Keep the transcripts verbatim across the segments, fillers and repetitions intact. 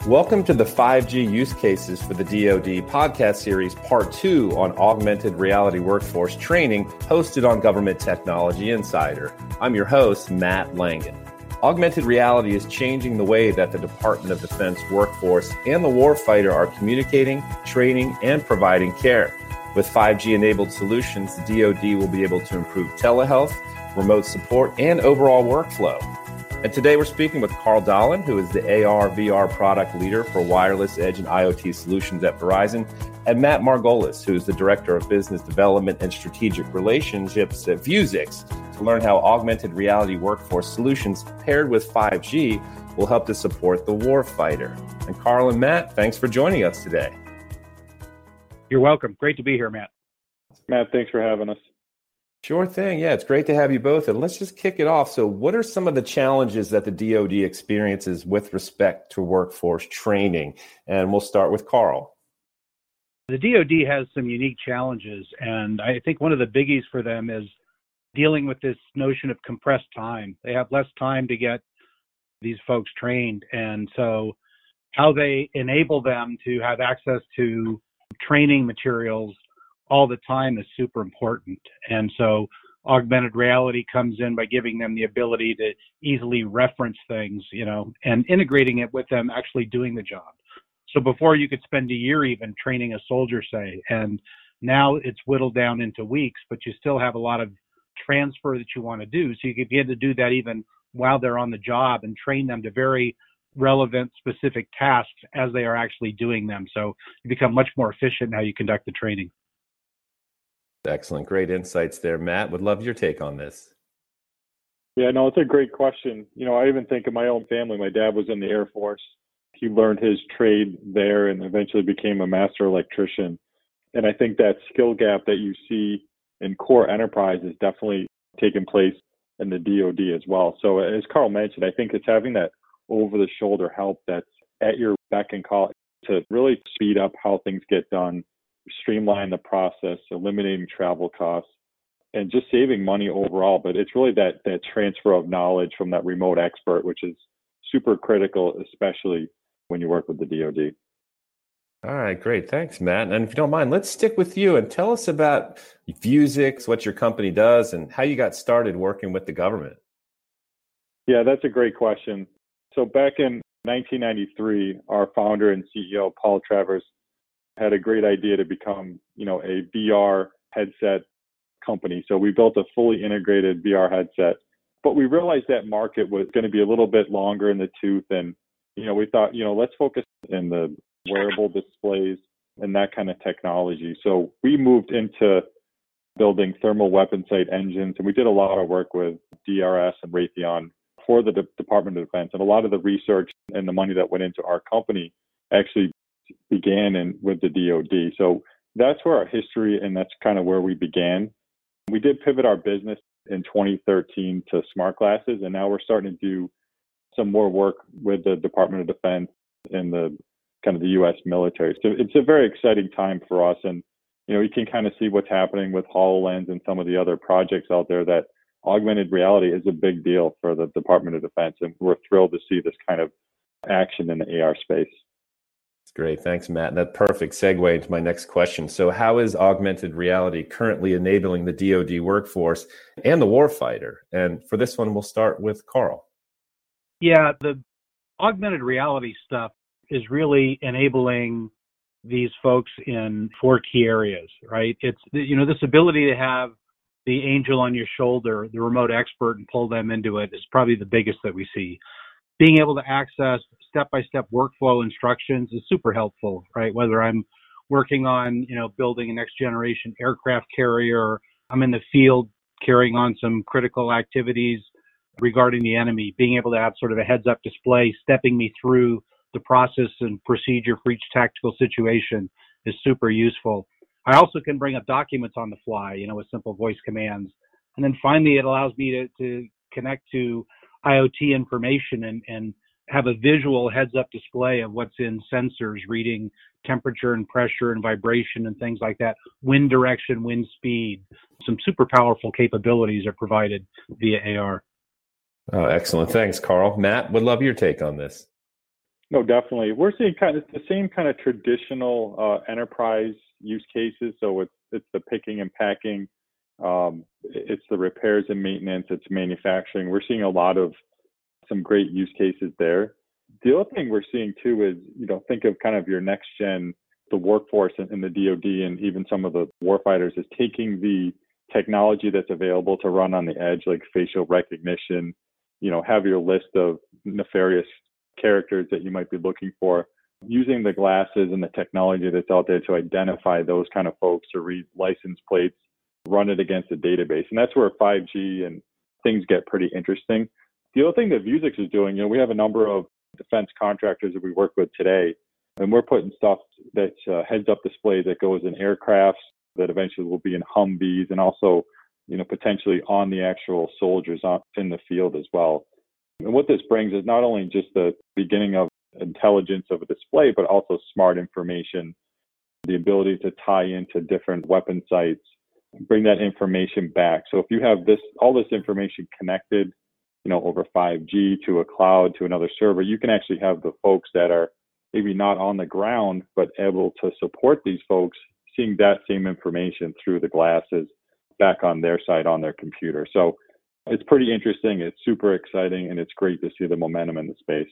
Welcome to the five G use cases for the D O D podcast series, part two on augmented reality workforce training, hosted on Government Technology Insider. I'm your host, Matt Langen. Augmented reality is changing the way that the Department of Defense workforce and the warfighter are communicating, training, and providing care. With five G-enabled solutions, the D O D will be able to improve telehealth, remote support, and overall workflow. And today we're speaking with Carl Dahlin, who is the A R V R product leader for wireless edge and IoT solutions at Verizon, and Matt Margolis, who is the director of business development and strategic relationships at Vuzix, to learn how augmented reality workforce solutions paired with five G will help to support the warfighter. And Carl and Matt, thanks for joining us today. You're welcome. Great to be here, Matt. Matt, thanks for having us. Sure thing. Yeah, it's great to have you both. And let's just kick it off. So what are some of the challenges that the D O D experiences with respect to workforce training? And we'll start with Carl. The D O D has some unique challenges, and I think one of the biggies for them is dealing with this notion of compressed time. They have less time to get these folks trained, and so how they enable them to have access to training materials all the time is super important. And so augmented reality comes in by giving them the ability to easily reference things, you know, and integrating it with them actually doing the job. So before you could spend a year even training a soldier, say, and now it's whittled down into weeks, but you still have a lot of transfer that you want to do. So you could begin to do that even while they're on the job and train them to very relevant, specific tasks as they are actually doing them. So you become much more efficient in how you conduct the training. Excellent. Great insights there, Matt. Would love your take on this. Yeah, no, it's a great question. You know, I even think of my own family. My dad was in the Air Force. He learned his trade there and eventually became a master electrician. And I think that skill gap that you see in core enterprise is definitely taking place in the D O D as well. So as Carl mentioned, I think it's having that over-the-shoulder help that's at your beck and call to really speed up how things get done, streamline the process, eliminating travel costs, and just saving money overall. But it's really that that transfer of knowledge from that remote expert, which is super critical, especially when you work with the D O D. All right, great. Thanks, Matt. And if you don't mind, let's stick with you and tell us about Vuzix, what your company does, and how you got started working with the government. Yeah, that's a great question. So back in nineteen ninety-three, our founder and C E O, Paul Travers, had a great idea to become, you know, a V R headset company. So we built a fully integrated V R headset, but we realized that market was going to be a little bit longer in the tooth. And, you know, we thought, you know, let's focus in the wearable displays and that kind of technology. So we moved into building thermal weapon sight engines, and we did a lot of work with D R S and Raytheon for the De- Department of Defense. And a lot of the research and the money that went into our company actually began in with the D O D. So that's where our history, and that's kind of where we began. We did pivot our business in twenty thirteen to smart glasses, and now we're starting to do some more work with the Department of Defense and the kind of the U S military. So it's a very exciting time for us, and you know, you can kind of see what's happening with HoloLens and some of the other projects out there that augmented reality is a big deal for the Department of Defense, and we're thrilled to see this kind of action in the A R space. Great. Thanks, Matt. And that perfect segue into my next question. So how is augmented reality currently enabling the D O D workforce and the warfighter? And for this one, we'll start with Carl. Yeah, the augmented reality stuff is really enabling these folks in four key areas, right? It's, you know, this ability to have the angel on your shoulder, the remote expert, and pull them into it is probably the biggest that we see. Being able to access step-by-step workflow instructions is super helpful, right? Whether I'm working on, you know, building a next-generation aircraft carrier, I'm in the field carrying on some critical activities regarding the enemy, being able to have sort of a heads-up display stepping me through the process and procedure for each tactical situation is super useful. I also can bring up documents on the fly, you know, with simple voice commands. And then finally, it allows me to, to connect to IoT information and, and have a visual heads-up display of what's in sensors, reading temperature and pressure and vibration and things like that, wind direction, wind speed. Some super powerful capabilities are provided via A R. Oh, excellent. Thanks, Carl. Matt, would love your take on this. No, definitely. We're seeing kind of the same kind of traditional uh, enterprise use cases. So it's it's the picking and packing, um, it's the repairs and maintenance, it's manufacturing. We're seeing a lot of some great use cases there. The other thing we're seeing too is, you know, think of kind of your next gen, the workforce in, in the D O D and even some of the warfighters is taking the technology that's available to run on the edge, like facial recognition, you know, have your list of nefarious characters that you might be looking for, using the glasses and the technology that's out there to identify those kind of folks, to read license plates, run it against a database. And that's where five G and things get pretty interesting. The other thing that Vuzix is doing, you know, we have a number of defense contractors that we work with today, and we're putting stuff that's uh, heads-up display that goes in aircrafts that eventually will be in Humvees, and also, you know, potentially on the actual soldiers on, in the field as well. And what this brings is not only just the beginning of intelligence of a display, but also smart information, the ability to tie into different weapon sites, bring that information back. So if you have this, all this information connected, you know, over five G to a cloud, to another server, you can actually have the folks that are maybe not on the ground, but able to support these folks, seeing that same information through the glasses back on their side on their computer. So it's pretty interesting. It's super exciting, and it's great to see the momentum in the space.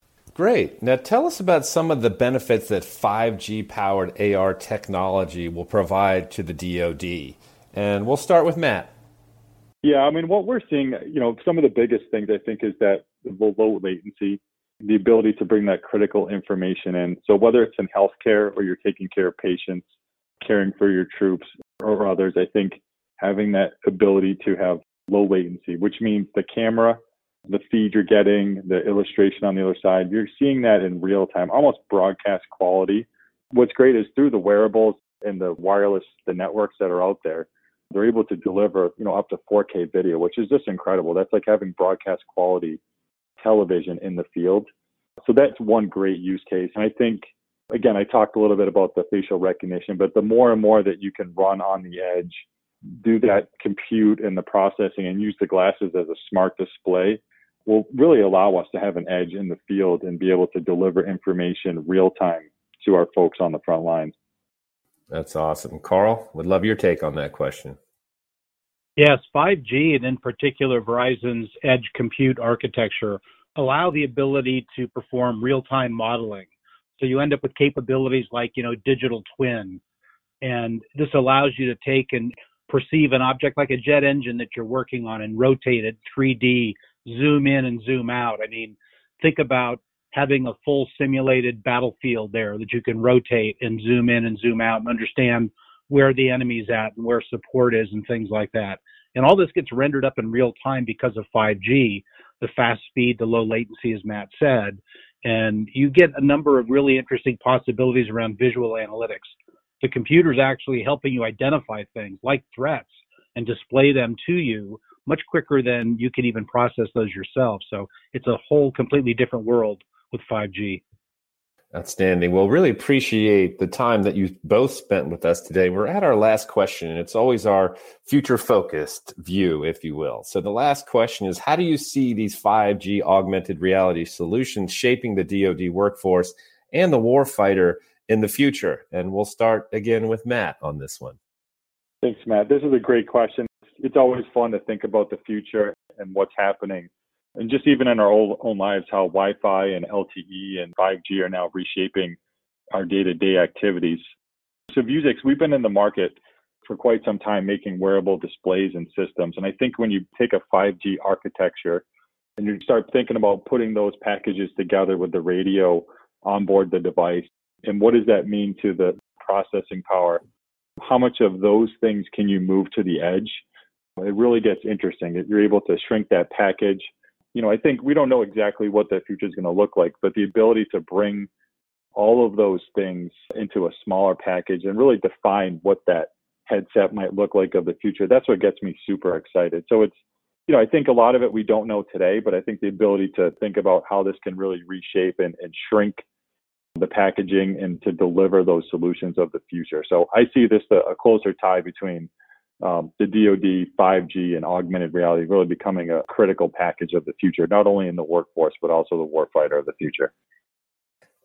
Great. Now tell us about some of the benefits that five G powered A R technology will provide to the D O D. And we'll start with Matt. Yeah, I mean, what we're seeing, you know, some of the biggest things I think is that the low latency, the ability to bring that critical information in. So whether it's in healthcare or you're taking care of patients, caring for your troops or others, I think having that ability to have low latency, which means the camera, the feed you're getting, the illustration on the other side, you're seeing that in real time, almost broadcast quality. What's great is through the wearables and the wireless, the networks that are out there, they're able to deliver, you know, up to four K video, which is just incredible. That's like having broadcast quality television in the field. So that's one great use case. And I think, again, I talked a little bit about the facial recognition, but the more and more that you can run on the edge, do that compute and the processing and use the glasses as a smart display will really allow us to have an edge in the field and be able to deliver information real time to our folks on the front lines. That's awesome. Carl, would love your take on that question. Yes, five G and in particular Verizon's edge compute architecture allow the ability to perform real-time modeling. So you end up with capabilities like, you know, digital twin. And this allows you to take and perceive an object like a jet engine that you're working on and rotate it three D, zoom in and zoom out. I mean, think about having a full simulated battlefield there that you can rotate and zoom in and zoom out and understand where the enemy's at and where support is and things like that. And all this gets rendered up in real time because of five G, the fast speed, the low latency, as Matt said. And you get a number of really interesting possibilities around visual analytics. The computer's actually helping you identify things like threats and display them to you much quicker than you can even process those yourself. So it's a whole completely different world with five G. Outstanding. Well, really appreciate the time that you both spent with us today. We're at our last question, and it's always our future-focused view, if you will. So the last question is, how do you see these five G augmented reality solutions shaping the D O D workforce and the warfighter in the future? And we'll start again with Matt on this one. Thanks, Matt. This is a great question. It's always fun to think about the future and what's happening. And just even in our own lives, how Wi-Fi and L T E and five G are now reshaping our day-to-day activities. So Vuzix, we've been in the market for quite some time making wearable displays and systems. And I think when you take a five G architecture and you start thinking about putting those packages together with the radio onboard the device, and what does that mean to the processing power? How much of those things can you move to the edge? It really gets interesting. You're able to shrink that package. You know, I think we don't know exactly what the future is going to look like, but the ability to bring all of those things into a smaller package and really define what that headset might look like of the future, that's what gets me super excited. So it's, you know, I think a lot of it we don't know today, but I think the ability to think about how this can really reshape and, and shrink the packaging and to deliver those solutions of the future. So I see this a, a closer tie between Um, the D O D, five G, and augmented reality really becoming a critical package of the future, not only in the workforce, but also the warfighter of the future.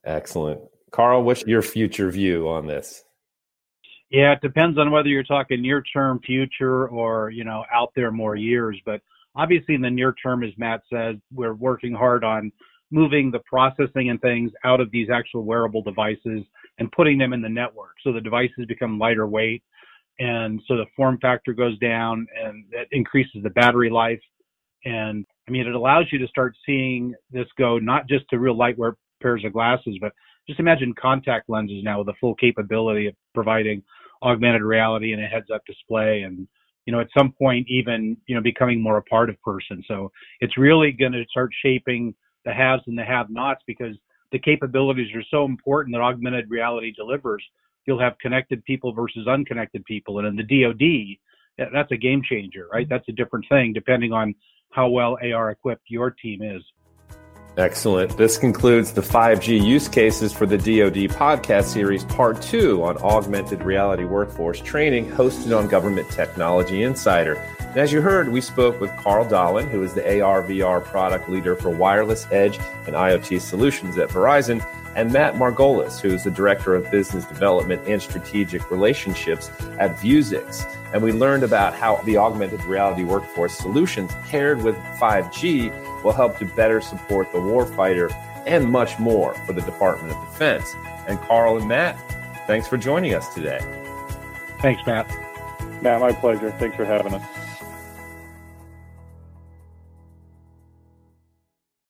Excellent. Carl, what's your future view on this? Yeah, it depends on whether you're talking near-term future or, you know, out there more years. But obviously in the near term, as Matt said, we're working hard on moving the processing and things out of these actual wearable devices and putting them in the network. So the devices become lighter weight. And so the form factor goes down, and that increases the battery life. And I mean, it allows you to start seeing this go not just to real lightweight pairs of glasses, but just imagine contact lenses now with the full capability of providing augmented reality and a heads-up display, and, you know, at some point even, you know, becoming more a part of person. So it's really going to start shaping the haves and the have-nots, because the capabilities are so important that augmented reality delivers. You'll have connected people versus unconnected people. And in the D O D, that's a game changer, right? That's a different thing depending on how well A R equipped your team is. Excellent. This concludes the five G use cases for the D O D podcast series, part two on augmented reality workforce training, hosted on Government Technology Insider. And as you heard, we spoke with Carl Dahlin, who is the A R V R product leader for wireless, edge, and IoT solutions at Verizon, and Matt Margolis, who is the director of business development and strategic relationships at Vuzix. And we learned about how the augmented reality workforce solutions paired with five G will help to better support the warfighter and much more for the Department of Defense. And Carl and Matt, thanks for joining us today. Thanks, Matt. Matt, my pleasure. Thanks for having us.